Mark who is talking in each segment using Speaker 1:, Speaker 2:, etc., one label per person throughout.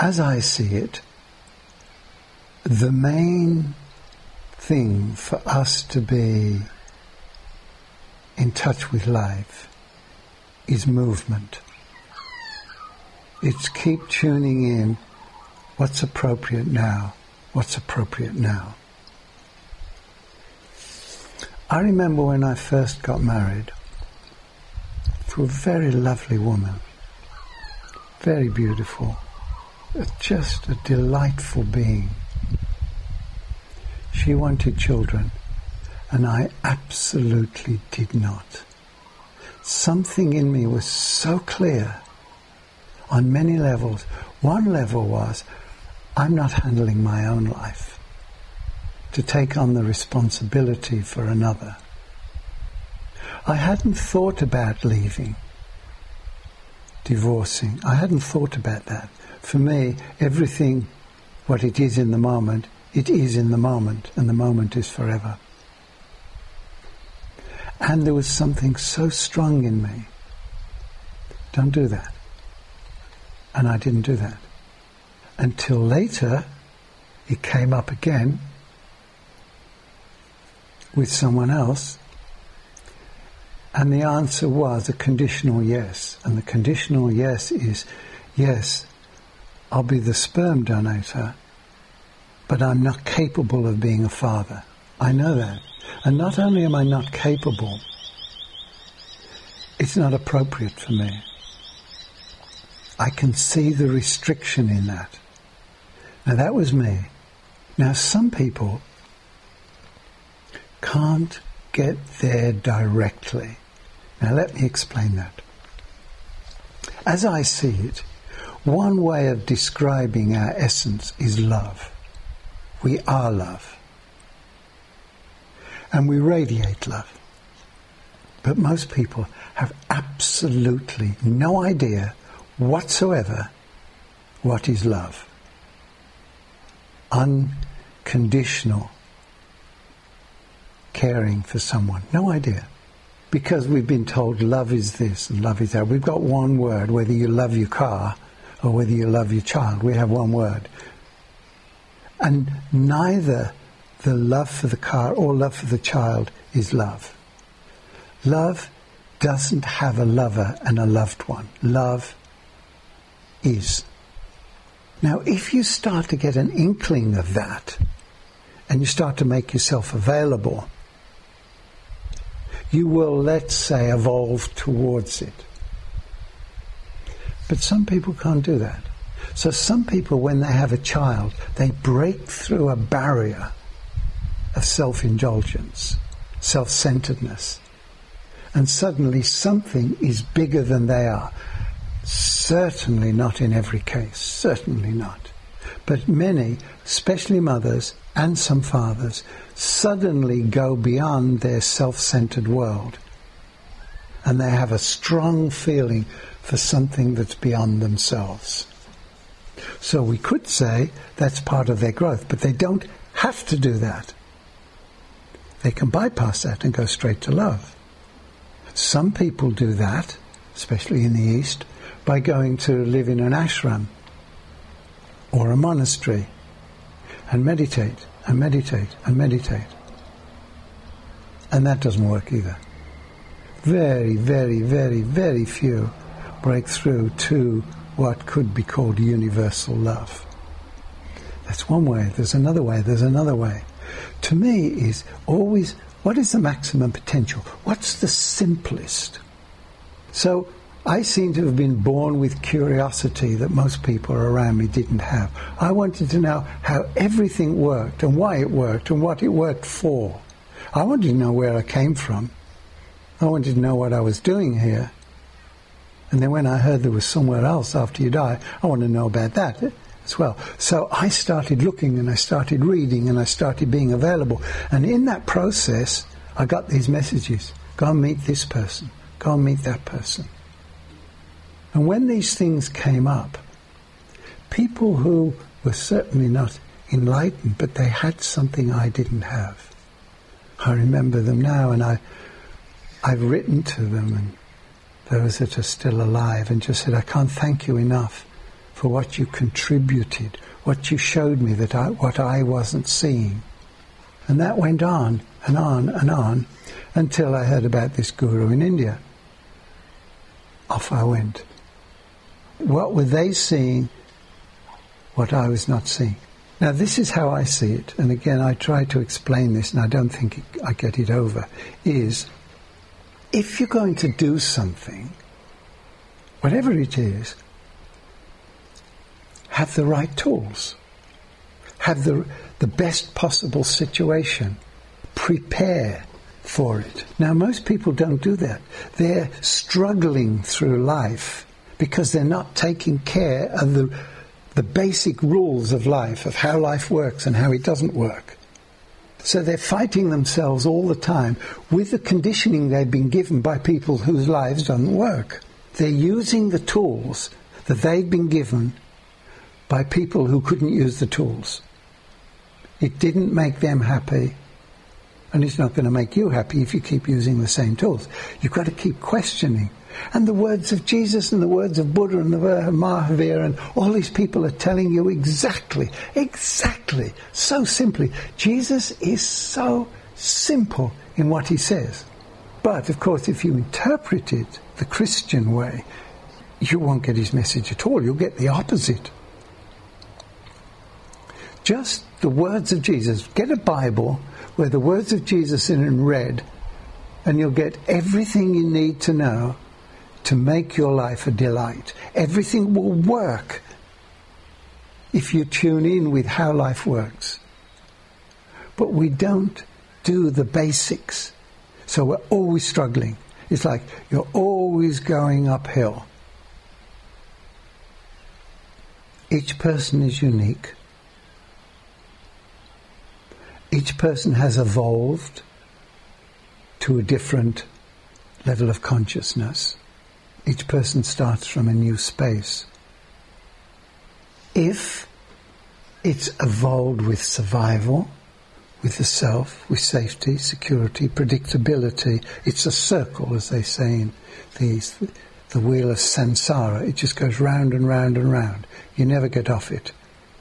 Speaker 1: as I see it, the main thing for us to be in touch with life is movement. It's keep tuning in, what's appropriate now, what's appropriate now. I remember when I first got married to a very lovely woman, very beautiful, just a delightful being. She wanted children, and I absolutely did not. Something in me was so clear on many levels. One level was, I'm not handling my own life to take on the responsibility for another. I hadn't thought about leaving, divorcing. I hadn't thought about that. For me, everything, what it is in the moment, it is in the moment, and the moment is forever. And there was something so strong in me. Don't do that. And I didn't do that. Until later, it came up again with someone else, and the answer was a conditional yes. And the conditional yes is, yes, I'll be the sperm donator, but I'm not capable of being a father. I know that. And not only am I not capable, it's not appropriate for me. I can see the restriction in that. Now that was me. Now some people can't get there directly. Now let me explain that. As I see it, one way of describing our essence is love. We are love. And we radiate love. But most people have absolutely no idea whatsoever what is love. Unconditional caring for someone. No idea. Because we've been told love is this and love is that. We've got one word, whether you love your car or whether you love your child. We have one word. And neither the love for the car or love for the child is love. Love doesn't have a lover and a loved one. Love is. Now, if you start to get an inkling of that, and you start to make yourself available, you will, let's say, evolve towards it. But some people can't do that. So some people, when they have a child, they break through a barrier of self-indulgence, self-centeredness, and suddenly something is bigger than they are. Certainly not in every case, certainly not. But many, especially mothers and some fathers, suddenly go beyond their self-centered world, and they have a strong feeling for something that's beyond themselves. So we could say that's part of their growth, but they don't have to do that. They can bypass that and go straight to love. Some people do that, especially in the East, by going to live in an ashram or a monastery and meditate and meditate and meditate. And that doesn't work either. Very, very, very, very few break through to what could be called universal love. That's one way. There's another way. There's another way. To me is always, what is the maximum potential? What's the simplest? So I seem to have been born with curiosity that most people around me didn't have. I wanted to know how everything worked and why it worked and what it worked for. I wanted to know where I came from. I wanted to know what I was doing here. And then when I heard there was somewhere else after you die, I want to know about that as well. So I started looking and I started reading and I started being available. And in that process, I got these messages. Go and meet this person. Go and meet that person. And when these things came up, people who were certainly not enlightened, but they had something I didn't have. I remember them now, and I've written to them, and those that are still alive, and just said, I can't thank you enough for what you contributed, what you showed me, what I wasn't seeing. And that went on and on and on until I heard about this guru in India. Off I went. What were they seeing? What I was not seeing. Now this is how I see it, and again I try to explain this, and I don't think I get it over, is if you're going to do something, whatever it is, have the right tools. Have the best possible situation. Prepare for it. Now most people don't do that. They're struggling through life because they're not taking care of the basic rules of life, of how life works and how it doesn't work. So they're fighting themselves all the time with the conditioning they've been given by people whose lives don't work. They're using the tools that they've been given by people who couldn't use the tools. It didn't make them happy, and it's not going to make you happy if you keep using the same tools. You've got to keep questioning. And the words of Jesus and the words of Buddha and the word of Mahavir and all these people are telling you exactly, so simply. Jesus is so simple in what he says. But, of course, if you interpret it the Christian way, you won't get his message at all. You'll get the opposite. Just the words of Jesus. Get a Bible where the words of Jesus are in red, and you'll get everything you need to know to make your life a delight. Everything will work if you tune in with how life works. But we don't do the basics. So we're always struggling. It's like you're always going uphill. Each person is unique. Each person has evolved to a different level of consciousness. Each person starts from a new space. If it's evolved with survival, with the self, with safety, security, predictability, it's a circle, as they say in the wheel of samsara. It just goes round and round and round. You never get off it.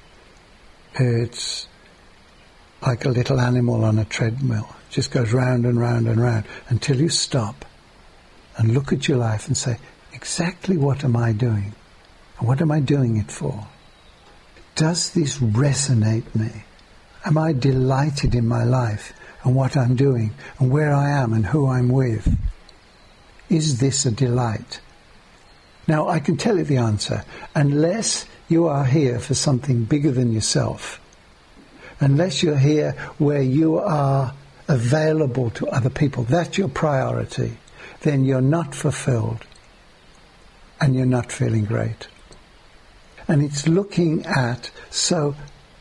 Speaker 1: It's like a little animal on a treadmill. It just goes round and round and round until you stop and look at your life and say, exactly what am I doing? And what am I doing it for? Does this resonate me? Am I delighted in my life and what I'm doing and where I am and who I'm with? Is this a delight? Now, I can tell you the answer. Unless you are here for something bigger than yourself, unless you're here where you are available to other people, that's your priority, then you're not fulfilled and you're not feeling great. And it's looking at, so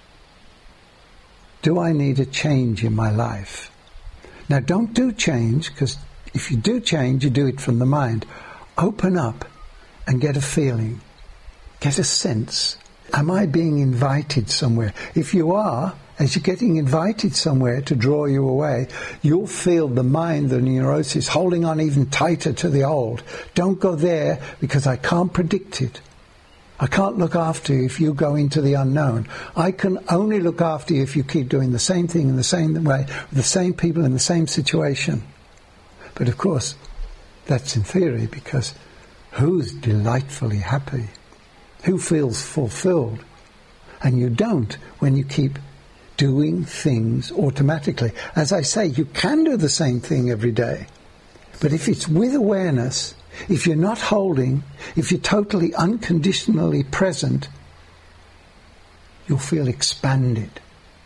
Speaker 1: do I need a change in my life? Now don't do change, because if you do change, you do it from the mind. Open up and get a feeling, get a sense. Am I being invited somewhere? If you are, as you're getting invited somewhere to draw you away, you'll feel the mind, the neurosis, holding on even tighter to the old. Don't go there because I can't predict it. I can't look after you if you go into the unknown. I can only look after you if you keep doing the same thing in the same way, with the same people in the same situation. But of course, that's in theory, because who's delightfully happy? Who feels fulfilled? And you don't when you keep doing things automatically. As I say, you can do the same thing every day. But if it's with awareness, if you're not holding, if you're totally unconditionally present, you'll feel expanded.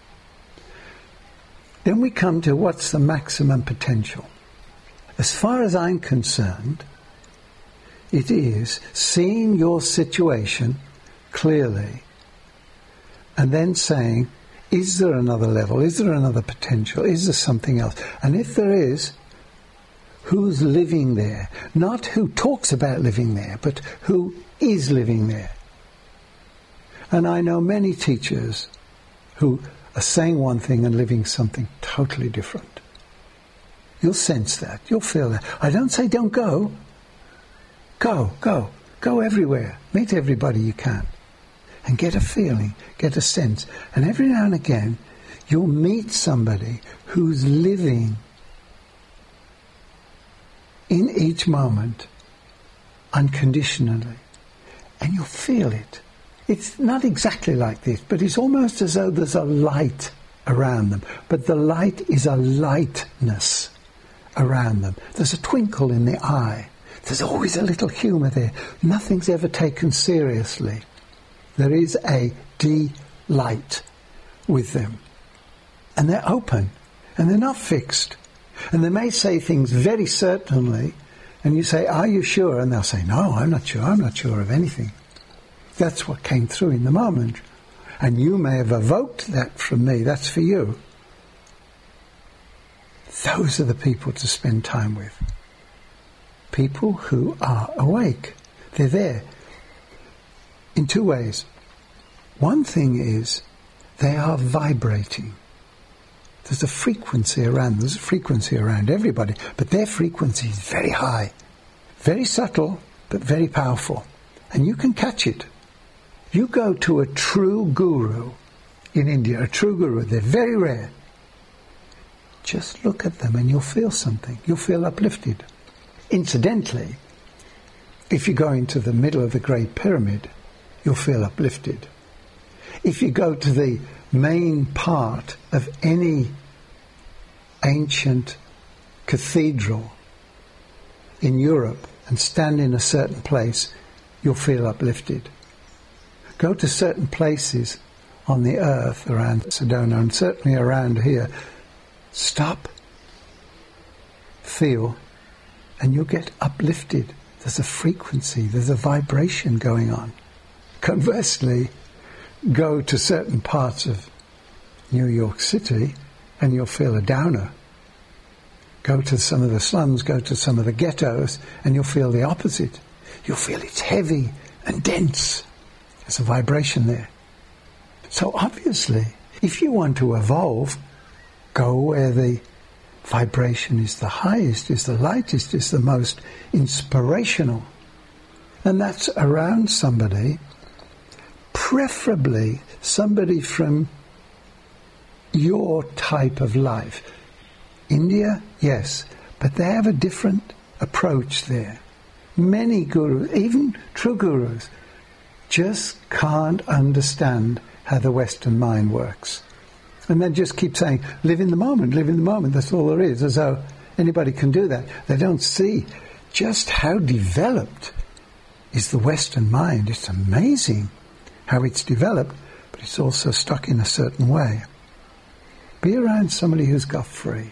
Speaker 1: Then we come to what's the maximum potential. As far as I'm concerned, it is seeing your situation clearly and then saying, is there another level? Is there another potential? Is there something else? And if there is, who's living there? Not who talks about living there, but who is living there. And I know many teachers who are saying one thing and living something totally different. You'll sense that. You'll feel that. I don't say don't go. Go. Go everywhere. Meet everybody you can. and get a feeling, get a sense. And every now and again, you'll meet somebody who's living in each moment unconditionally. And you'll feel it. It's not exactly like this, but it's almost as though there's a light around them. But the light is a lightness around them. There's a twinkle in the eye. There's always a little humour there. Nothing's ever taken seriously. There is a delight with them. And they're open. And they're not fixed. And they may say things very certainly. And you say, are you sure? And they'll say, no, I'm not sure. I'm not sure of anything. That's what came through in the moment. And you may have evoked that from me. That's for you. Those are the people to spend time with. People who are awake. They're there. In two ways. One thing is they are vibrating. There's a frequency around. There's a frequency around everybody. But their frequency is very high. Very subtle, but very powerful. And you can catch it. You go to a true guru in India, a true guru, they're very rare. Just look at them and you'll feel something. You'll feel uplifted. Incidentally, if you go into the middle of the Great Pyramid, you'll feel uplifted. If you go to the main part of any ancient cathedral in Europe and stand in a certain place, you'll feel uplifted. Go to certain places on the earth around Sedona and certainly around here. Stop, feel, and you'll get uplifted. There's a frequency, there's a vibration going on. Conversely, go to certain parts of New York City and you'll feel a downer. Go to some of the slums, go to some of the ghettos, and you'll feel the opposite. You'll feel it's heavy and dense. There's a vibration there. So obviously, if you want to evolve, go where the vibration is the highest, is the lightest, is the most inspirational. And that's around somebody, preferably somebody from your type of life. India, yes, but they have a different approach there. Many gurus, even true gurus, just can't understand how the Western mind works. And they just keep saying, live in the moment, that's all there is, as though anybody can do that. They don't see just how developed is the Western mind. It's amazing how it's developed, but it's also stuck in a certain way. Be around somebody who's got free.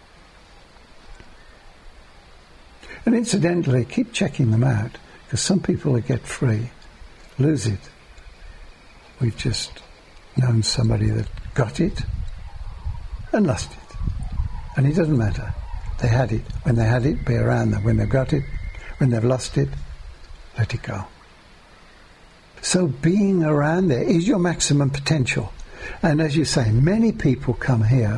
Speaker 1: And incidentally, keep checking them out, because some people that get free lose it. We've just known somebody that got it and lost it. And it doesn't matter. They had it. When they had it, be around them. When they've got it, when they've lost it, let it go. So being around there is your maximum potential. And as you say, many people come here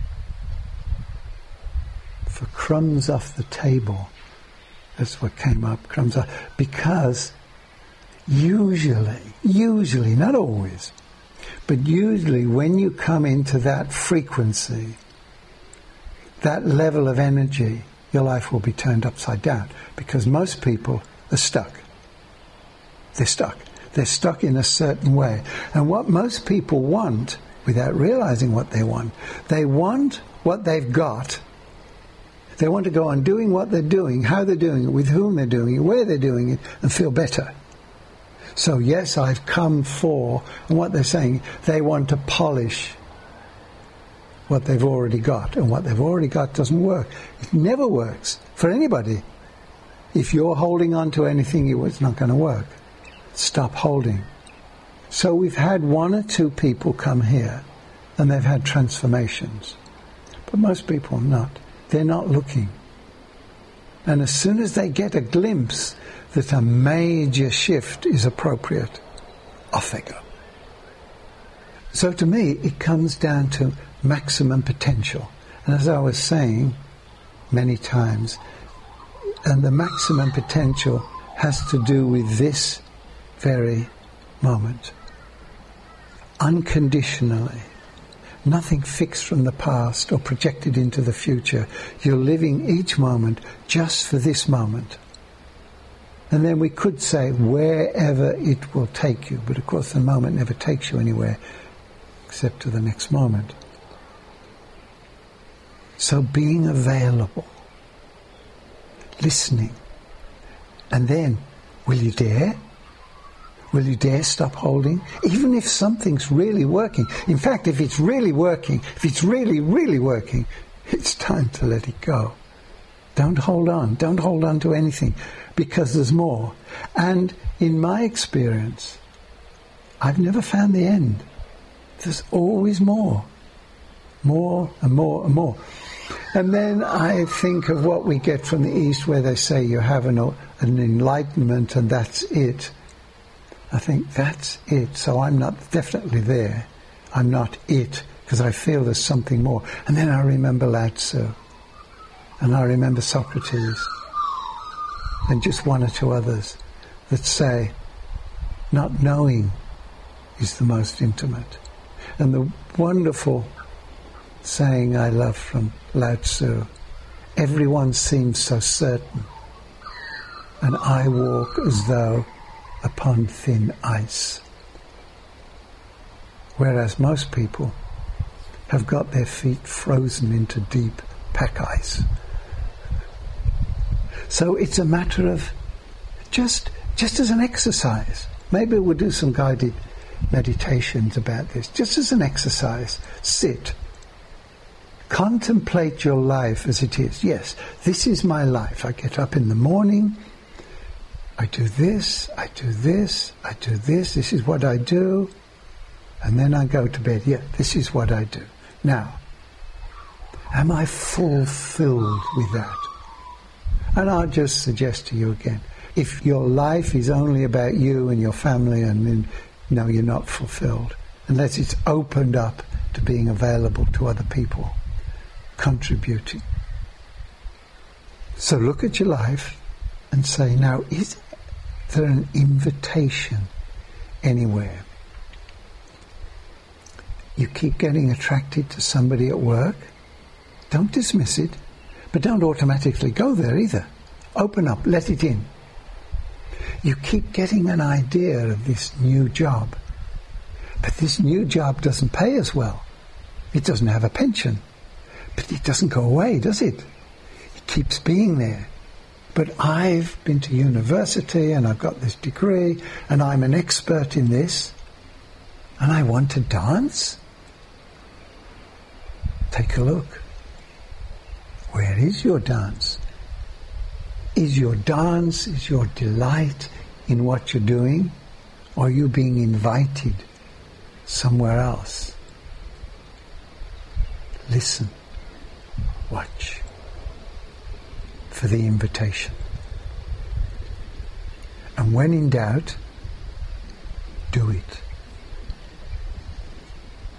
Speaker 1: for crumbs off the table. That's what came up, crumbs off. Because usually, not always, but usually when you come into that frequency, that level of energy, your life will be turned upside down. Because most people are stuck. They're stuck. They're stuck in a certain way. And what most people want, without realizing what they want what they've got. They want to go on doing what they're doing, how they're doing it, with whom they're doing it, where they're doing it, and feel better. So yes, I've come for, and what they're saying, they want to polish what they've already got. And what they've already got doesn't work. It never works for anybody. If you're holding on to anything, it's not going to work. Stop holding. So we've had one or two people come here and they've had transformations. But most people not. They're not looking. And as soon as they get a glimpse that a major shift is appropriate, off they go. So to me, it comes down to maximum potential. And as I was saying many times, and the maximum potential has to do with this very moment. unconditionally. Nothing fixed from the past or projected into the future. You're living each moment just for this moment. And then we could say wherever it will take you, but of course the moment never takes you anywhere except to the next moment. So being available, listening, and then, will you dare? Will you dare stop holding? Even if something's really working. In fact, if it's really working, if it's really, really working, it's time to let it go. Don't hold on. Don't hold on to anything, because there's more. And in my experience, I've never found the end. There's always more. More and more and more. And then I think of what we get from the East, where they say you have an enlightenment and that's it. I think that's it. So I'm not definitely there. I'm not it, because I feel there's something more. And then I remember Lao Tzu. And I remember Socrates. And just one or two others that say, not knowing is the most intimate. And the wonderful saying I love from Lao Tzu, everyone seems so certain, and I walk as though upon thin ice. Whereas most people have got their feet frozen into deep pack ice. So it's a matter of just as an exercise. Maybe we'll do some guided meditations about this. Just as an exercise, sit. Contemplate your life as it is. Yes, this is my life. I get up in the morning, I do this, I do this, I do this, this is what I do, and then I go to bed. Yeah, this is what I do. Now, am I fulfilled with that? And I'll just suggest to you again, if your life is only about you and your family, and then, no, you're not fulfilled, unless it's opened up to being available to other people, contributing. So look at your life and say, now, is there an invitation anywhere? You keep getting attracted to somebody at work. Don't dismiss it, but don't automatically go there either. Open up, let it in. You keep getting an idea of this new job, but this new job doesn't pay as well. It doesn't have a pension, but it doesn't go away, does it? It keeps being there. But I've been to university and I've got this degree and I'm an expert in this, and I want to dance. Take a look. Where is your dance? Is your dance, is your delight in what you're doing, or are you being invited somewhere else? Listen, watch for the invitation. And when in doubt, do it.